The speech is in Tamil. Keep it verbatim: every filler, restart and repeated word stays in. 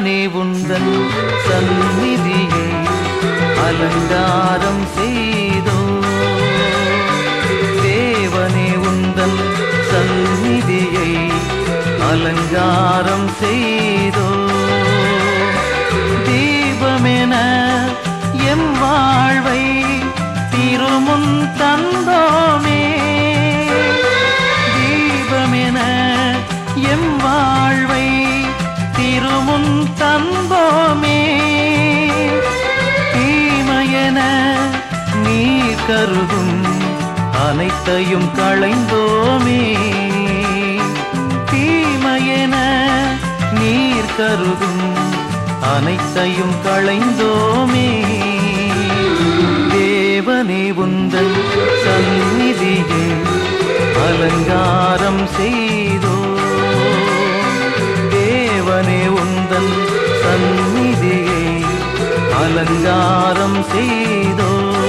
தேவனே உந்தன் சந்நிதியை அலங்காரம் செய்தோ தேவனே உந்தன் சந்நிதியை அலங்காரம் செய்தோ தீபமென எம் வாழ்வை திருமுன் தந்தோமே தீபமென எம் வாழ்வை திருமுன் தந்தோமே தீமையென நீர் கருதும் அனைத்தையும் களைந்தோமே தீமையென நீர் கருதும் அனைத்தையும் களைந்தோமே தேவனே உந்தன் சந்நிதியை அலங்காரம் செய்தோ தேவனே உந்தன் சந்நிதியை அலங்காரம் செய்தோ